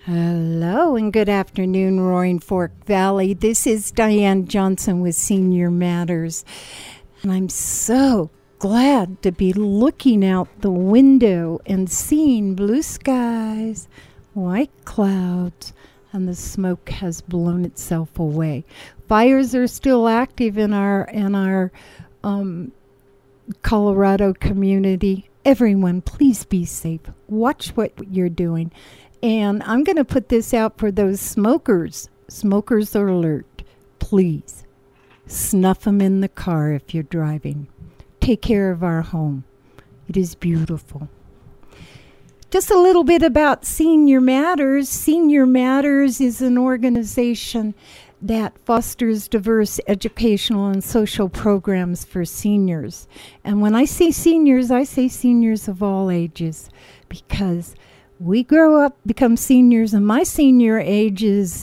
Hello and good afternoon, Roaring Fork Valley. This is Diane Johnson with Senior Matters. And I'm so glad to be looking out the window and seeing blue skies, white clouds, and the smoke has blown itself away. Fires are still active in our Colorado community. Everyone, please be safe. Watch what you're doing. And I'm going to put this out for those smokers. Smokers alert. Please snuff them in the car if you're driving. Take care of our home. It is beautiful. Just a little bit about Senior Matters. Senior Matters is an organization that fosters diverse educational and social programs for seniors. And when I say seniors of all ages, because we grow up, become seniors, and my senior ages,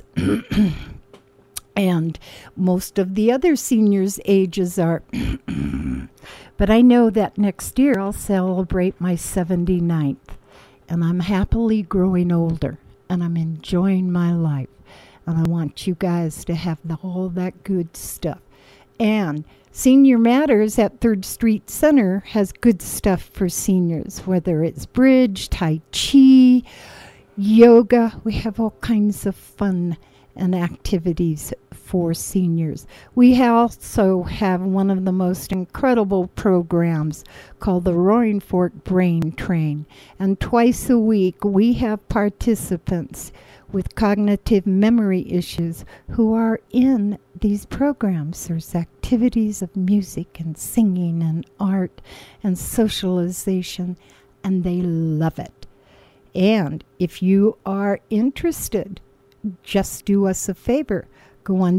and most of the other seniors' ages are, but I know that next year I'll celebrate my 79th, and I'm happily growing older, and I'm enjoying my life, and I want you guys to have all that good stuff. And Senior Matters at 3rd Street Center has good stuff for seniors, whether it's bridge, tai chi, yoga. We have all kinds of fun and activities for seniors. We also have one of the most incredible programs called the Roaring Fork Brain Train. And twice a week we have participants with cognitive memory issues who are in these programs. There's activities of music and singing and art and socialization, and they love it. And if you are interested, just do us a favor. Go on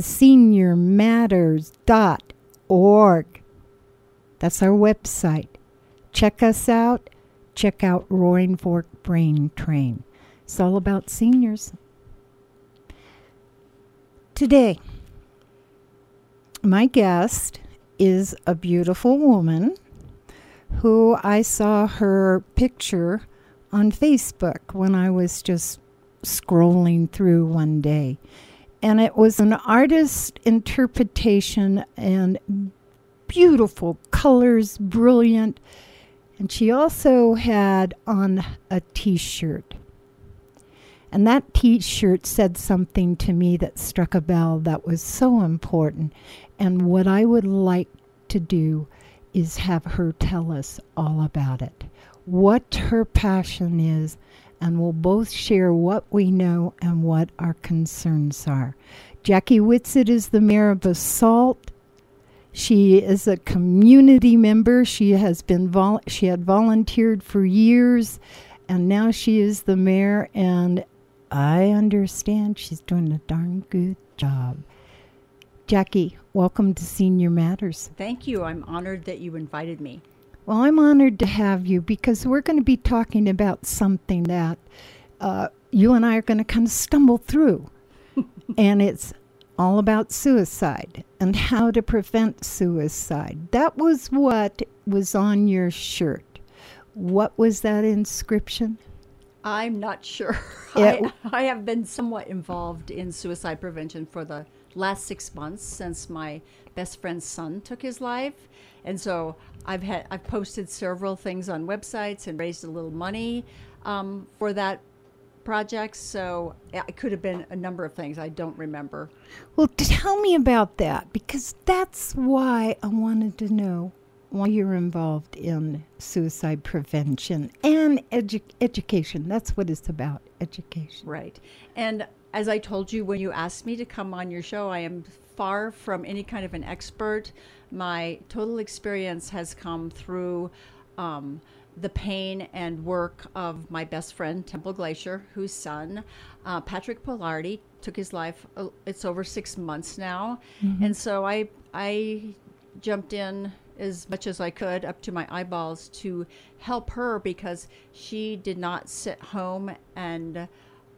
seniormatters.org. That's our website. Check us out. Check out Roaring Fork Brain Train. It's all about seniors. Today, my guest is a beautiful woman who I saw her picture on Facebook when I was just scrolling through one day. And it was an artist interpretation and beautiful colors, brilliant. And she also had on a t-shirt. And that t-shirt said something to me that struck a bell that was so important. And what I would like to do is have her tell us all about it, what her passion is, and we'll both share what we know and what our concerns are. Jackie Whitsett is the mayor of Basalt. She is a community member. She has been she had volunteered for years, and now she is the mayor, and I understand she's doing a darn good job. Jackie, welcome to Senior Matters. Thank you. I'm honored that you invited me. Well, I'm honored to have you because we're going to be talking about something that you and I are going to kind of stumble through. And it's all about suicide and how to prevent suicide. That was what was on your shirt. What was that inscription? I'm not sure. I have been somewhat involved in suicide prevention for the last 6 months since my best friend's son took his life. And so I've posted several things on websites and raised a little money for that project. So it could have been a number of things. I don't remember. Well, tell me about that, because that's why I wanted to know why you're involved in suicide prevention and education. That's what it's about, education. Right. And as I told you when you asked me to come on your show, I am far from any kind of an expert. My total experience has come through the pain and work of my best friend, Temple Glacier, whose son, Patrick Polardi, took his life. It's over 6 months now. Mm-hmm. And so I jumped in as much as I could, up to my eyeballs, to help her because she did not sit home and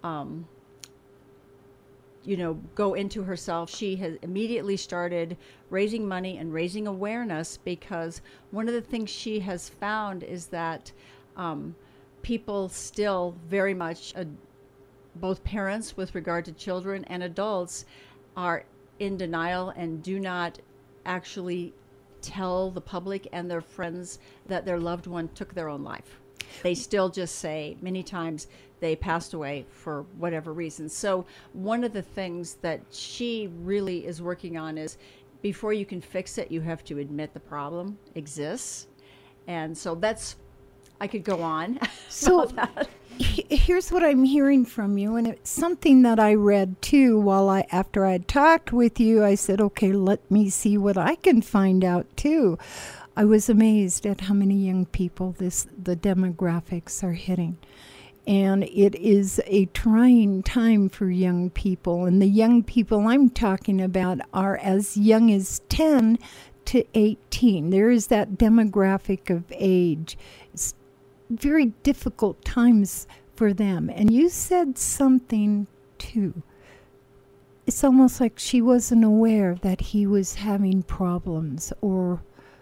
go into herself. She has immediately started raising money and raising awareness, because one of the things she has found is that people still very much both parents with regard to children and adults are in denial and do not actually tell the public and their friends that their loved one took their own life. They still just say many times they passed away for whatever reason. So one of the things that she really is working on is, before you can fix it, you have to admit the problem exists. And so that's, I could go on. So about that. Here's what I'm hearing from you, and it's something that I read too. After I'd talked with you, I said, okay, let me see what I can find out too. I was amazed at how many young people the demographics are hitting. And it is a trying time for young people. And the young people I'm talking about are as young as 10 to 18. There is that demographic of age. It's very difficult times for them. And you said something too. It's almost like she wasn't aware that he was having problems or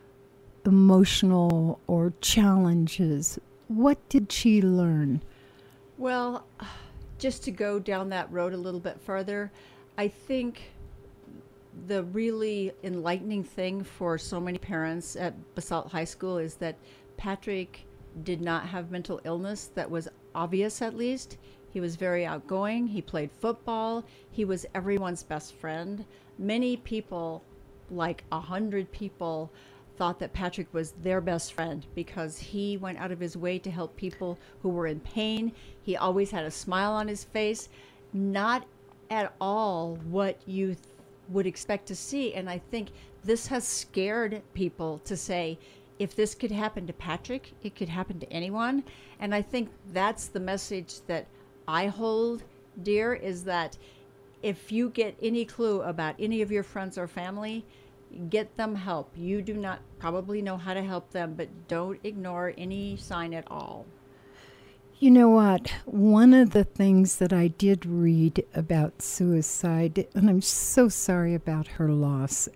emotional or challenges. What did she learn? Well, just to go down that road a little bit further, I think the really enlightening thing for so many parents at Basalt High School is that Patrick did not have mental illness that was obvious, at least. He was very outgoing. He played football. He was everyone's best friend. Many people, like 100 people, thought that Patrick was their best friend because he went out of his way to help people who were in pain. He always had a smile on his face, not at all what you would expect to see. And I think this has scared people to say, if this could happen to Patrick, it could happen to anyone. And I think that's the message that I hold dear, is that if you get any clue about any of your friends or family, get them help. You do not probably know how to help them, but don't ignore any sign at all. You know what? One of the things that I did read about suicide, and I'm so sorry about her loss,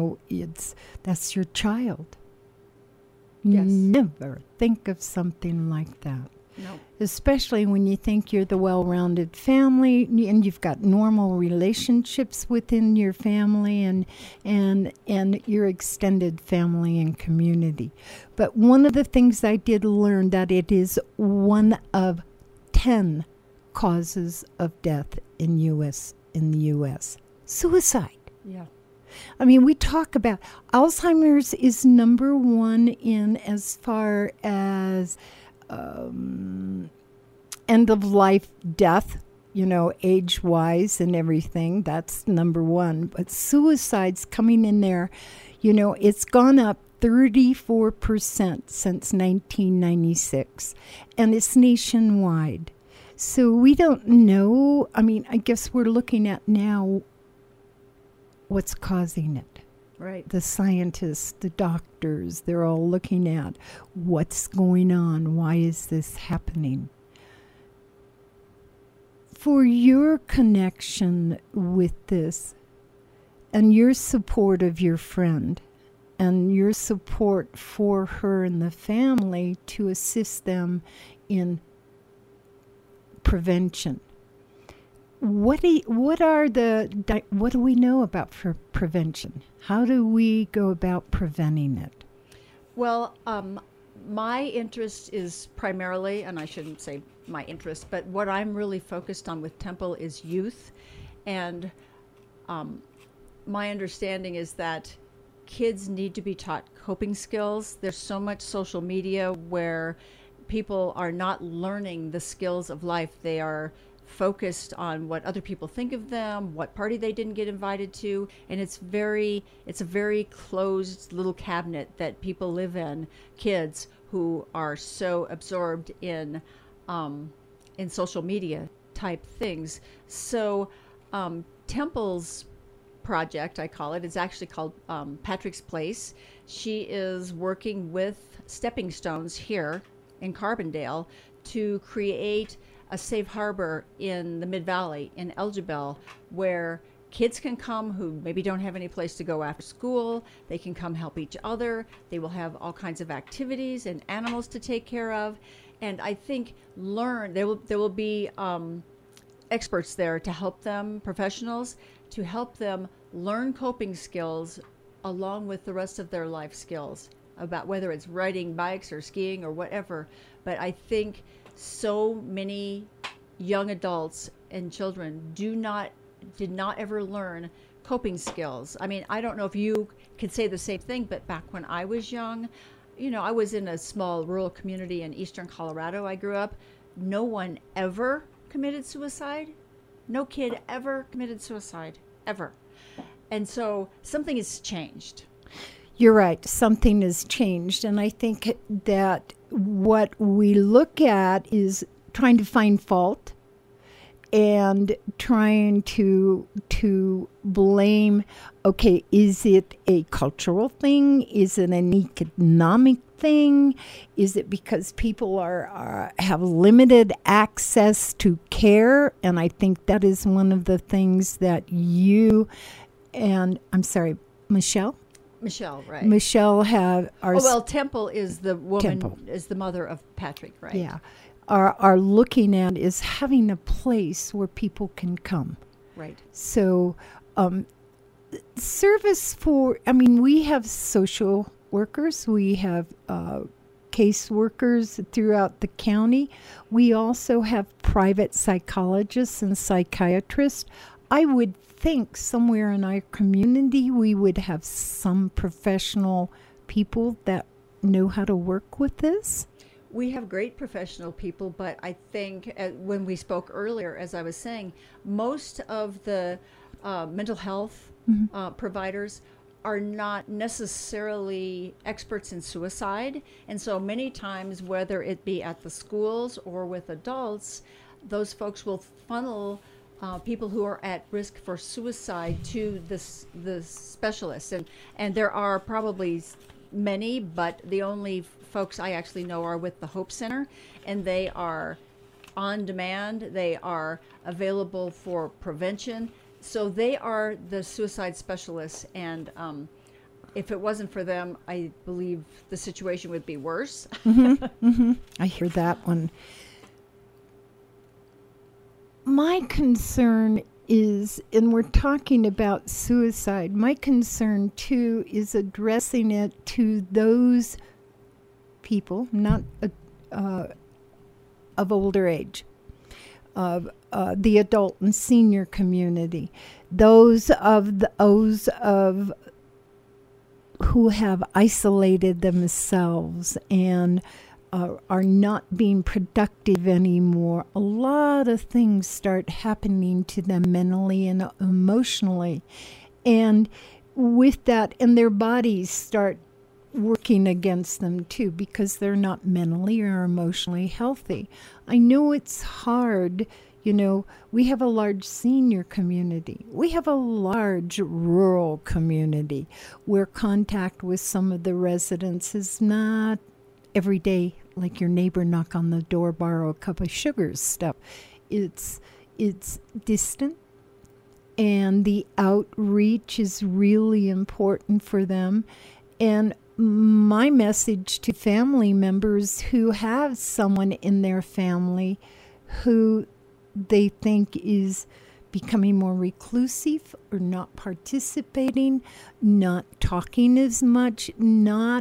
that's your child. Yes. Never think of something like that. No. Especially when you think you're the well-rounded family and you've got normal relationships within your family and your extended family and community. But one of the things I did learn that it is one of 10 causes of death in the US. Suicide. Yeah. I mean, we talk about Alzheimer's is number one in as far as end of life death, age-wise and everything. That's number one. But suicide's coming in there. It's gone up 34% since 1996, and it's nationwide. So we don't know. I mean, I guess we're looking at now what's causing it. Right. The scientists, the doctors, they're all looking at what's going on. Why is this happening? For your connection with this and your support of your friend and your support for her and the family to assist them in prevention, what do we know about for prevention? How do we go about preventing it? Well, my interest is primarily, and I shouldn't say my interest, but what I'm really focused on with Temple is youth. And my understanding is that kids need to be taught coping skills. There's so much social media where people are not learning the skills of life. They are focused on what other people think of them, what party they didn't get invited to, and it's a very closed little cabinet that people live in, kids who are so absorbed in social media type things. So Temple's project, I call it, it's actually called Patrick's Place. She is working with Stepping Stones here in Carbondale to create a safe harbor in the Mid-Valley, in Elgibel, where kids can come who maybe don't have any place to go after school. They can come help each other. They will have all kinds of activities and animals to take care of. And I think there will be experts there to help them, professionals, to help them learn coping skills along with the rest of their life skills, about whether it's riding bikes or skiing or whatever. But I think so many young adults and children did not ever learn coping skills. I mean, I don't know if you could say the same thing, but back when I was young, I was in a small rural community in eastern Colorado. I grew up. No one ever committed suicide. No kid ever committed suicide, ever. And so something has changed. You're right. Something has changed. And I think that what we look at is trying to find fault and trying to blame, okay, is it a cultural thing? Is it an economic thing? Is it because people have limited access to care? And I think that is one of the things that you and, I'm sorry, Michelle, right? Michelle Temple is the woman, is the mother of Patrick, right? Yeah. Are looking at is having a place where people can come. Right. So, we have social workers, we have case workers throughout the county. We also have private psychologists and psychiatrists. I would think somewhere in our community we would have some professional people that know how to work with this. We have great professional people, but I think when we spoke earlier, as I was saying, most of the mental health providers are not necessarily experts in suicide. And so many times, whether it be at the schools or with adults, those folks will funnel people who are at risk for suicide to the specialists. And there are probably many, but the only folks I actually know are with the Hope Center, and they are on demand. They are available for prevention. So they are the suicide specialists, and if it wasn't for them, I believe the situation would be worse. I hear that one. My concern is, and we're talking about suicide, my concern too is addressing it to those people, not of older age, of the adult and senior community, those who have isolated themselves and are not being productive anymore. A lot of things start happening to them mentally and emotionally, and with that, and their bodies start working against them too, because they're not mentally or emotionally healthy. I know it's hard. We have a large senior community. We have a large rural community where contact with some of the residents is not every day, like your neighbor knock on the door, borrow a cup of sugar stuff. It's distant, and the outreach is really important for them. And my message to family members who have someone in their family who they think is becoming more reclusive or not participating, not talking as much, not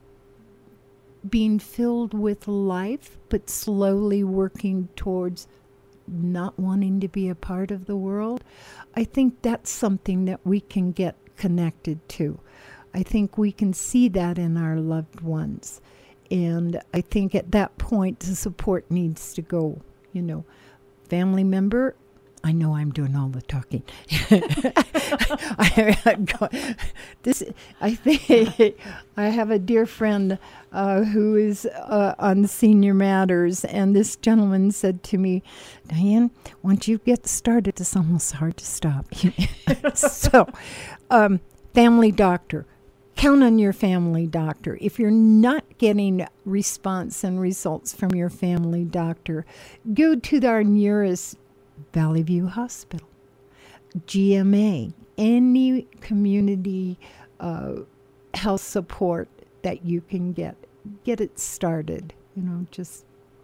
being filled with life, but slowly working towards not wanting to be a part of the world. I think that's something that we can get connected to. I think we can see that in our loved ones. And I think at that point, the support needs to go. Family member, I know I'm doing all the talking. I think I have a dear friend who is on Senior Matters, and this gentleman said to me, Diane, once you get started, it's almost hard to stop. So, family doctor. Count on your family doctor. If you're not getting response and results from your family doctor, go to our nearest Valley View Hospital, GMA, any community health support that you can get it started.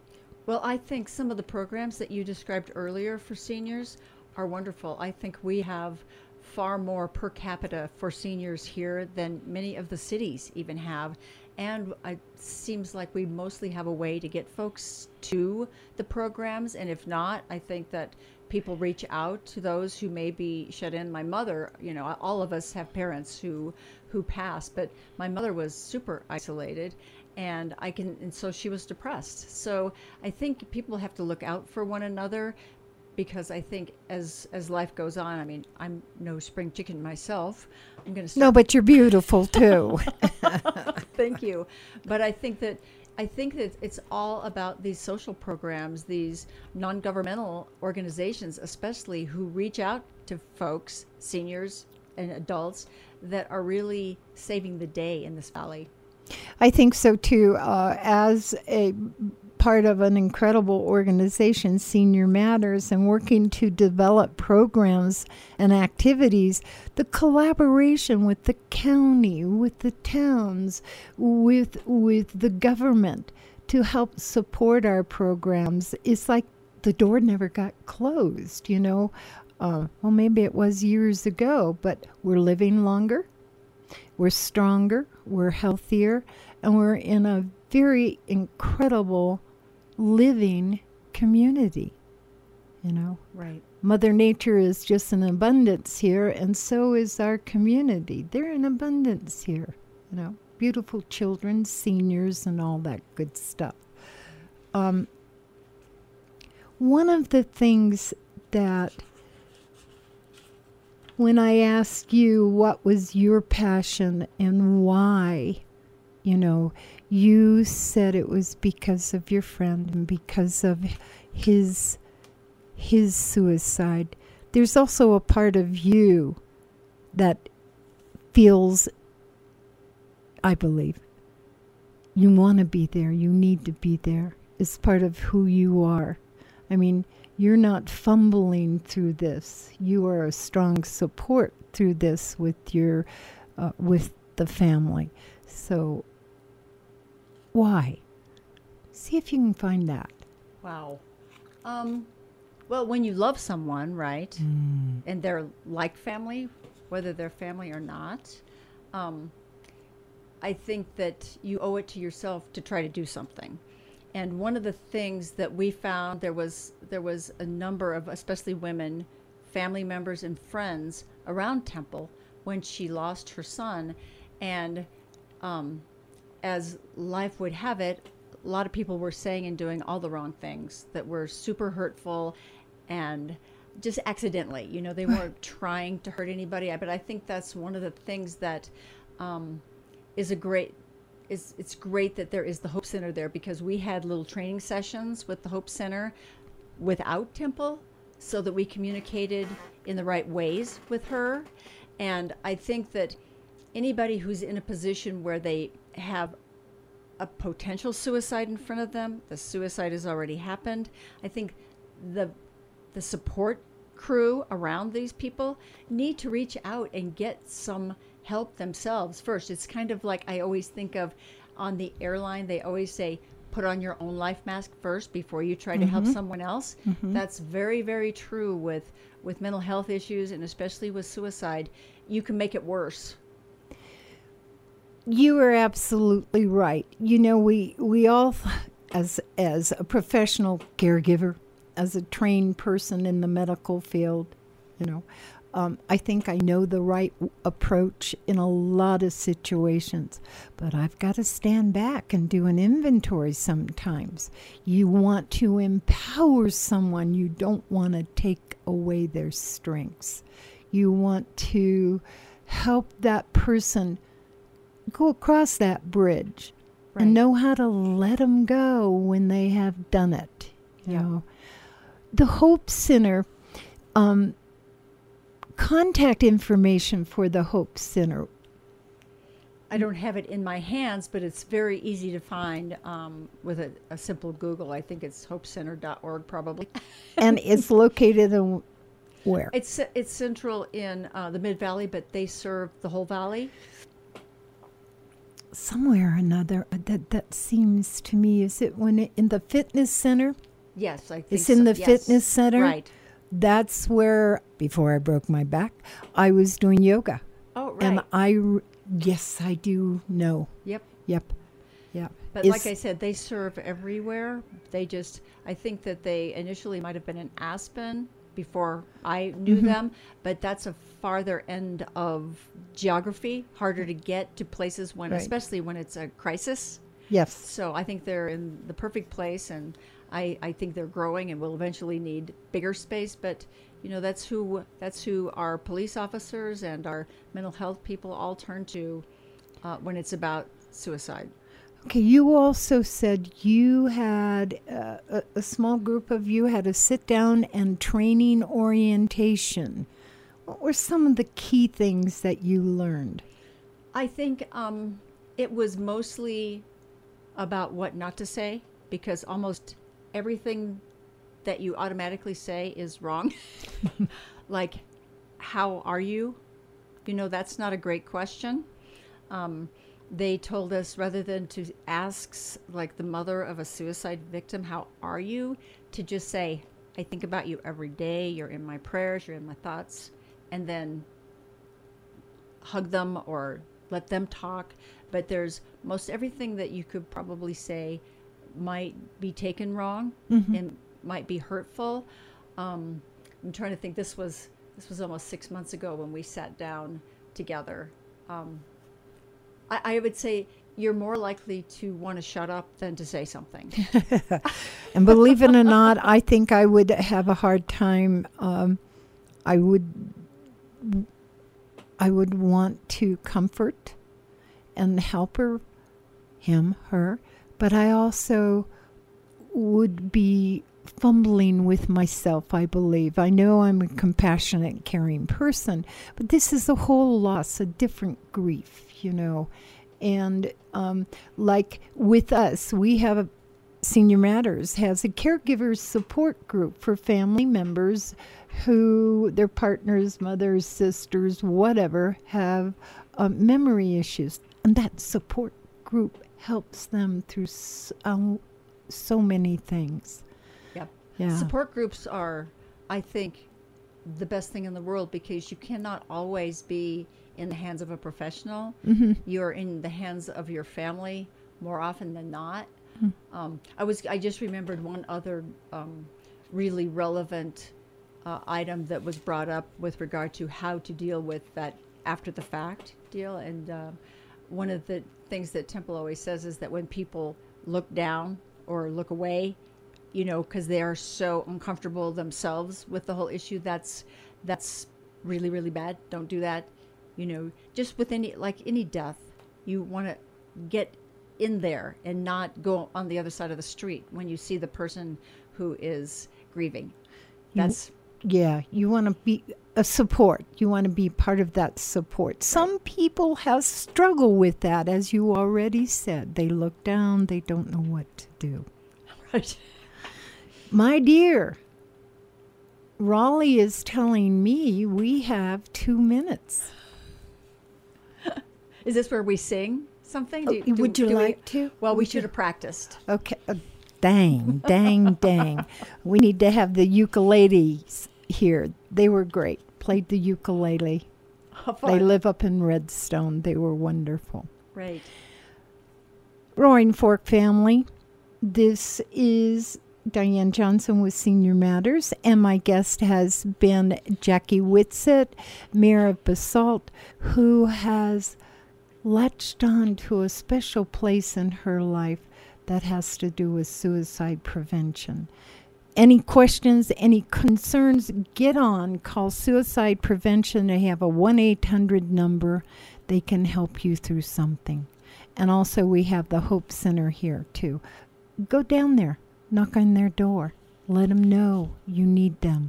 Well, I think some of the programs that you described earlier for seniors are wonderful. I think we have far more per capita for seniors here than many of the cities even have. And it seems like we mostly have a way to get folks to the programs. And if not, I think that people reach out to those who may be shut in. My mother, you know, all of us have parents who passed, but my mother was super isolated, and so she was depressed. So I think people have to look out for one another, because I think as life goes on, I mean, I'm no spring chicken myself. I'm going to No, but you're beautiful too. Thank you. But I think that it's all about these social programs, these non-governmental organizations, especially, who reach out to folks, seniors and adults, that are really saving the day in this valley. I think so too. As a part of an incredible organization, Senior Matters, and working to develop programs and activities, the collaboration with the county, with the towns, with the government to help support our programs, it's like the door never got closed, you know. Well, maybe it was years ago, but we're living longer, we're stronger, we're healthier, and we're in a very incredible living community, you know. Right. Mother Nature is just in abundance here, and so is our community. They're in abundance here, you know. Beautiful children, seniors, and all that good stuff. One of the things that, when I asked you what was your passion and why, you know, you said it was because of your friend and because of his suicide. There's also a part of you that feels, I believe, you want to be there, you need to be there. It's part of who you are. I mean, you're not fumbling through this. You are a strong support through this with your, with the family. So, why? See if you can find that. Wow. Well, when you love someone, right, and they're like family, whether they're family or not, I think that you owe it to yourself to try to do something. And one of the things that we found, there was a number of, especially women, family members and friends around Temple when she lost her son. And as life would have it, a lot of people were saying and doing all the wrong things that were super hurtful and just accidentally. You know, they weren't trying to hurt anybody. But I think that's one of the things that is a great... It's great that there is the Hope Center there, because we had little training sessions with the Hope Center without Temple, so that we communicated in the right ways with her. And I think that anybody who's in a position where they have a potential suicide in front of them, the suicide has already happened, I think the support crew around these people need to reach out and get some help themselves first. It's kind of like, I always think of on the airline, they always say, put on your own life mask first before you try to help someone else. That's very, very true with mental health issues, and especially with suicide. You can make it worse. You are absolutely right. You know, we all, as a professional caregiver, as a trained person in the medical field, you know, I think I know the right approach in a lot of situations, but I've got to stand back and do an inventory sometimes. You want to empower someone. You don't want to take away their strengths. You want to help that person go across that bridge and know how to let them go when they have done it. You know, the Hope Center, contact information for the Hope Center. I don't have it in my hands, but it's very easy to find with a simple Google. I think it's hopecenter.org probably. And it's located in where? It's central in the Mid-Valley, but they serve the whole valley. somewhere or another that seems to me, is it when in the fitness center? Yes, I think It's in the yes. fitness center. Right. That's where, before I broke my back, I was doing yoga. Oh, right. And yes, I do know. Yep. Yep. But like I said, they serve everywhere. I think that they initially might have been in Aspen before I knew them, but that's a farther end of geography, harder to get to places when, Right. especially when it's a crisis. Yes. So I think they're in the perfect place, and I think they're growing and will eventually need bigger space. But that's who our police officers and our mental health people all turn to when it's about suicide. Okay, you also said you had a small group of you had a sit down and training orientation. What were some of the key things that you learned? I think it was mostly about what not to say, because almost everything that you automatically say is wrong. Like, how are you? That's not a great question. They told us, rather than to ask, like the mother of a suicide victim, how are you, to just say, I think about you every day. You're in my prayers. You're in my thoughts. And then hug them or let them talk. But there's most everything that you could probably say might be taken wrong and might be hurtful. I'm trying to think. This was almost 6 months ago when we sat down together. I would say you're more likely to want to shut up than to say something. And believe it or not, I think I would have a hard time. I would want to comfort and help her, but I also would be fumbling with myself, I believe. I know I'm a compassionate, caring person, but this is a whole loss, a different grief, And like with us, we have Senior Matters has a caregiver support group for family members who their partners, mothers, sisters, whatever, have memory issues. And that support group helps them through so many things. Yep. Yeah. Support groups are, I think, the best thing in the world, because you cannot always be in the hands of a professional. You're in the hands of your family more often than not. I just remembered one other really relevant item that was brought up with regard to how to deal with that after the fact deal. And one of the things that Temple always says is that when people look down or look away, because they are so uncomfortable themselves with the whole issue, that's really, really bad. Don't do that. Just with any death, you want to get in there and not go on the other side of the street when you see the person who is grieving. You want to be a support. You want to be part of that support. Right. Some people have struggled with that, as you already said. They look down, they don't know what to do. Right. My dear, Raleigh is telling me we have 2 minutes. Is this where we sing something? Would you like to? Well, we should have practiced. Okay. Dang. We need to have the ukuleles here. They were great. Played the ukulele. They live up in Redstone. They were wonderful. Right. Roaring Fork family, this is Diane Johnson with Senior Matters, and my guest has been Jackie Whitsett, Mayor of Basalt, who has latched on to a special place in her life that has to do with suicide prevention. Any questions, any concerns, get on. Call Suicide Prevention. They have a 1-800 number. They can help you through something. And also we have the Hope Center here, too. Go down there. Knock on their door. Let them know you need them.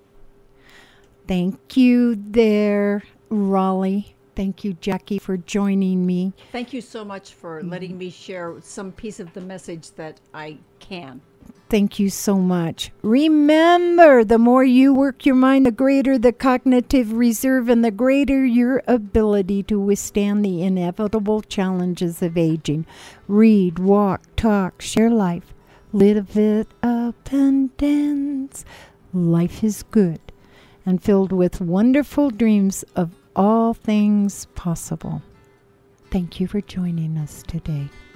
Thank you there, Raleigh. Thank you, Jackie, for joining me. Thank you so much for letting me share some piece of the message that I can. Thank you so much. Remember, the more you work your mind, the greater the cognitive reserve and the greater your ability to withstand the inevitable challenges of aging. Read, walk, talk, share life. Live it up and dance. Life is good and filled with wonderful dreams of all things possible. Thank you for joining us today.